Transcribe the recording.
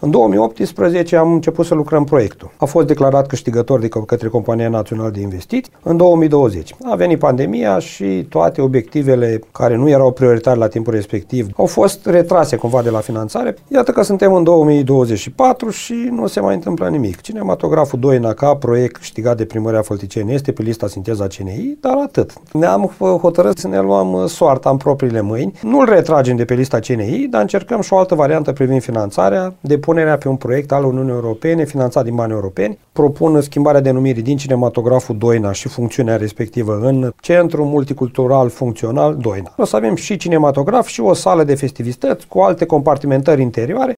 În 2018 am început să lucrăm proiectul. A fost declarat câștigător de către Compania Națională de Investiții în 2020. A venit pandemia și toate obiectivele care nu erau prioritare la timpul respectiv au fost retrase cumva de la finanțare. Iată că suntem în 2024 și nu se mai întâmplă nimic. Cinematograful Doina ca proiect câștigat de Primăria Fălticeni este pe lista Sinteza CNI, dar atât. Ne-am hotărât să ne luăm soarta în propriile mâini. Nu-l retragem de pe lista CNI, dar încercăm și o altă variantă privind finanțarea, depunerea pe un proiect al Uniunii Europene, finanțat din bani europeni. Propun schimbarea denumirii din Cinematograful Doina și funcțiunea respectivă în Centru Multicultural Funcțional Doina. O să avem și cinematograf și o sală de festivități cu alte compartimentări interioare